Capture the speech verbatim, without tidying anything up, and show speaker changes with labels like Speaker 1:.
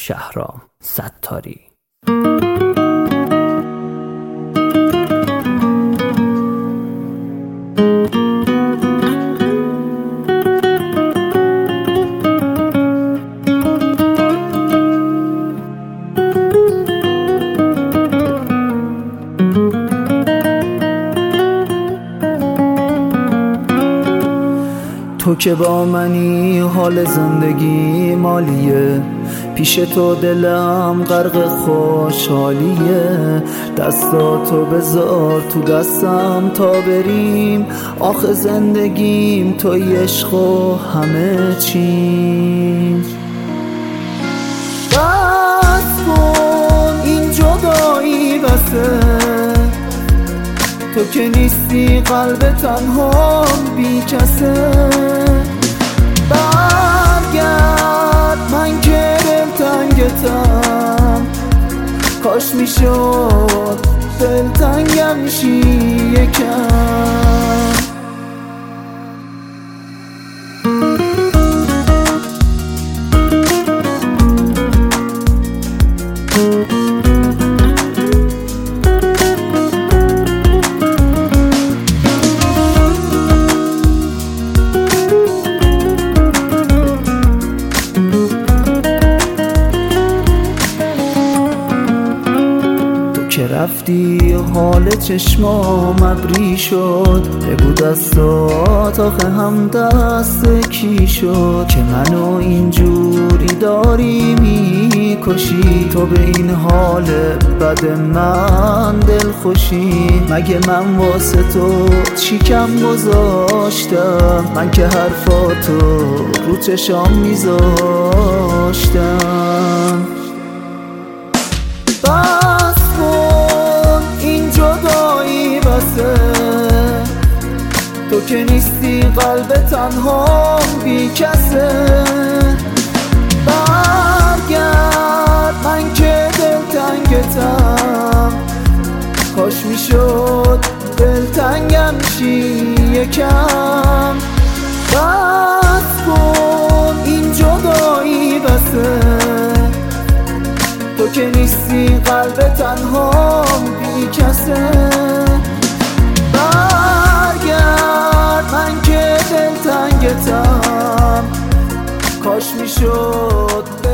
Speaker 1: شهرام ستاری.
Speaker 2: تو که با منی حال زندگی مالیه، پیش تو دلم غرق خوشحالیه. دستاتو بذار تو دستم تا بریم، آخه زندگیم توی عشق و همه چی. بس کن این جدایی بسه، تو که نیستی قلب تنها بی کسه. برگرد من که دلتنگتم، کاش میشد دلتنگم شی یکم. که رفتی حال چشمام ابری شد، بگو دستات آخه هم دست کی شد که منو اینجوری داری میکشی. تو به این حال بد من دل خوشی، مگه من واسه تو چی کم گذاشتم؟ من که حرفاتو رو چشام میذاشتم. تو که نیستی قلب تنها بی کسه. برگرد من که دلتنگتم، کاش میشد دلتنگم شی یکم. بس کن این جدایی بسه، تو که نیستی قلب تنها بی کسه. من که دلتنگتم، کاش میشد